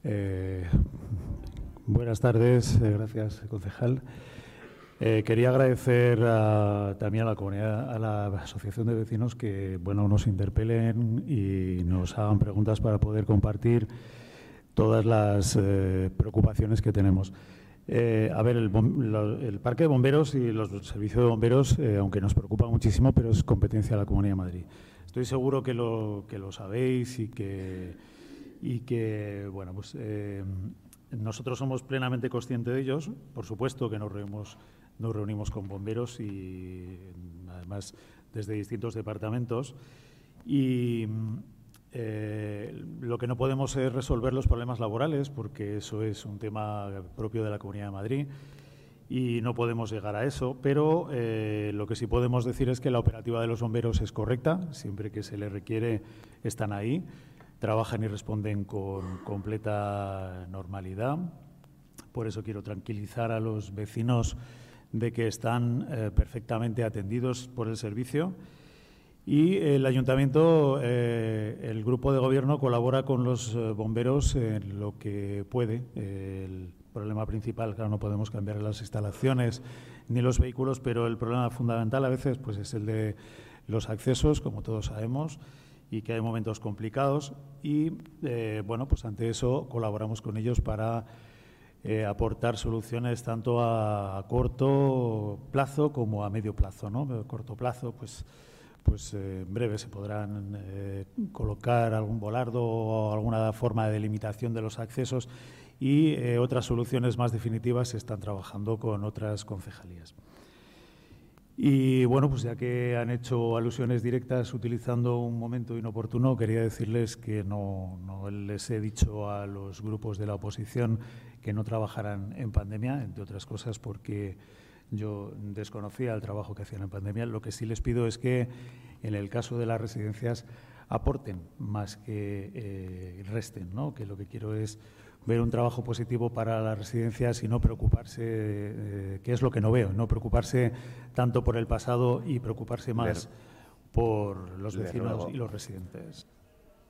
Eh, Buenas tardes, gracias, concejal. Quería agradecer también a la comunidad, a la Asociación de Vecinos que nos interpelen y nos hagan preguntas para poder compartir todas las preocupaciones que tenemos. El Parque de Bomberos y los servicios de bomberos, aunque nos preocupa muchísimo, pero es competencia de la Comunidad de Madrid. Estoy seguro que lo sabéis y que nosotros somos plenamente conscientes de ellos. Por supuesto que nos reunimos con bomberos y además desde distintos departamentos y lo que no podemos es resolver los problemas laborales, porque eso es un tema propio de la Comunidad de Madrid y no podemos llegar a eso, pero lo que sí podemos decir es que la operativa de los bomberos es correcta. Siempre que se les requiere están ahí, trabajan y responden con completa normalidad. Por eso quiero tranquilizar a los vecinos de que están perfectamente atendidos por el servicio. Y el Ayuntamiento, el Grupo de Gobierno, colabora con los bomberos en lo que puede. El problema principal, claro, no podemos cambiar las instalaciones ni los vehículos, pero el problema fundamental a veces pues es el de los accesos, como todos sabemos, y que hay momentos complicados. Y, pues ante eso colaboramos con ellos para aportar soluciones tanto a corto plazo como a medio plazo, ¿no? A corto plazo, pues en breve se podrán colocar algún volardo o alguna forma de delimitación de los accesos y otras soluciones más definitivas se están trabajando con otras concejalías. Y pues ya que han hecho alusiones directas utilizando un momento inoportuno, quería decirles que no les he dicho a los grupos de la oposición que no trabajaran en pandemia, entre otras cosas porque yo desconocía el trabajo que hacían en pandemia. Lo que sí les pido es que, en el caso de las residencias, aporten más que resten, ¿no? Que lo que quiero es ver un trabajo positivo para las residencias y no preocuparse, que es lo que no veo, no preocuparse tanto por el pasado y preocuparse más por los vecinos y los residentes.